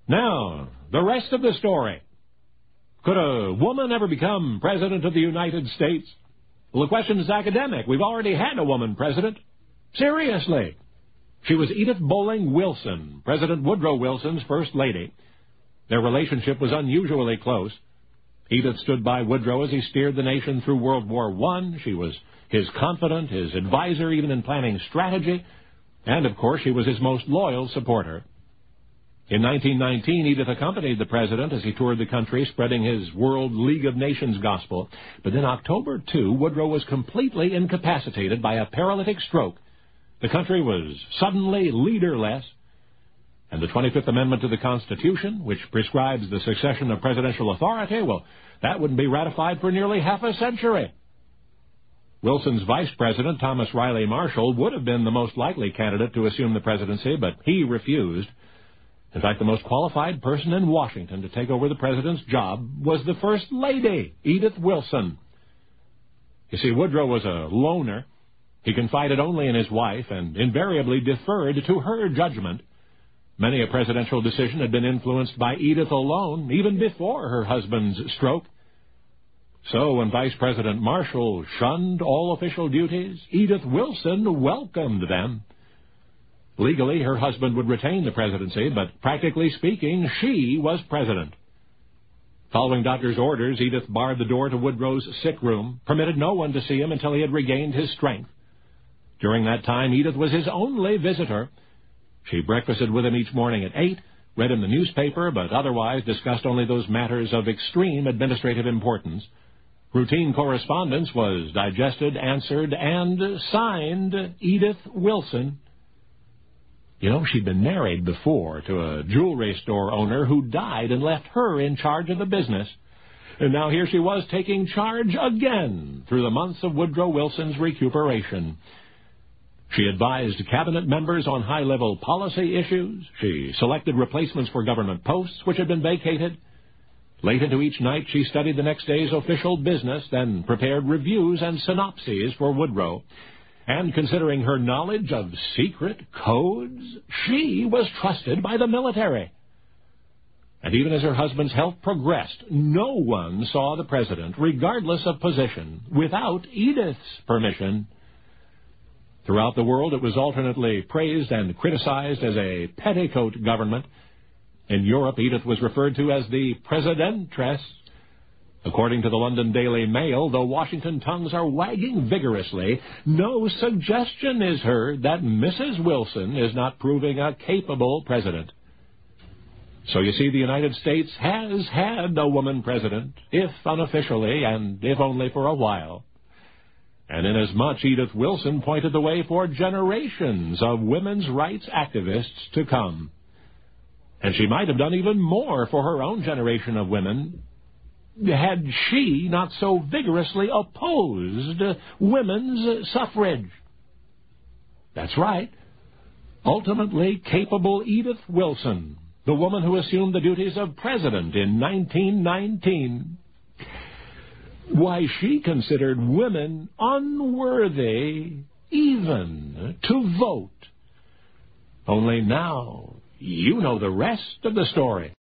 Now, the rest of the story. Could a woman ever become President of the United States? Well, the question is academic. We've already had a woman president. Seriously. She was Edith Bolling Wilson, President Woodrow Wilson's first lady. Their relationship was unusually close. Edith stood by Woodrow as he steered the nation through World War I. She was his confidant, his advisor, even in planning strategy. And, of course, she was his most loyal supporter. In 1919, Edith accompanied the president as he toured the country, spreading his World League of Nations gospel. But in October 2, Woodrow was completely incapacitated by a paralytic stroke. The country was suddenly leaderless. And the 25th Amendment to the Constitution, which prescribes the succession of presidential authority, well, that wouldn't be ratified for nearly half a century. Wilson's vice president, Thomas Riley Marshall, would have been the most likely candidate to assume the presidency, but he refused. In fact, the most qualified person in Washington to take over the president's job was the First Lady, Edith Wilson. You see, Woodrow was a loner. He confided only in his wife and invariably deferred to her judgment. Many a presidential decision had been influenced by Edith alone, even before her husband's stroke. So when Vice President Marshall shunned all official duties, Edith Wilson welcomed them. Legally, her husband would retain the presidency, but practically speaking, she was president. Following doctor's orders, Edith barred the door to Woodrow's sick room, permitted no one to see him until he had regained his strength. During that time, Edith was his only visitor. She breakfasted with him each morning at 8, read him the newspaper, but otherwise discussed only those matters of extreme administrative importance. Routine correspondence was digested, answered, and signed Edith Wilson. You know, she'd been married before to a jewelry store owner who died and left her in charge of the business. And now here she was taking charge again through the months of Woodrow Wilson's recuperation. She advised cabinet members on high-level policy issues. She selected replacements for government posts which had been vacated. Late into each night, she studied the next day's official business, then prepared reviews and synopses for Woodrow. And considering her knowledge of secret codes, she was trusted by the military. And even as her husband's health progressed, no one saw the president, regardless of position, without Edith's permission. Throughout the world, it was alternately praised and criticized as a petticoat government. In Europe, Edith was referred to as the Presidentress. According to the London Daily Mail, though Washington tongues are wagging vigorously, no suggestion is heard that Mrs. Wilson is not proving a capable president. So you see, the United States has had a woman president, if unofficially and if only for a while. And inasmuch, Edith Wilson pointed the way for generations of women's rights activists to come. And she might have done even more for her own generation of women had she not so vigorously opposed women's suffrage. That's right. Ultimately capable Edith Wilson, the woman who assumed the duties of president in 1919. Why, she considered women unworthy even to vote. Only now, you know the rest of the story.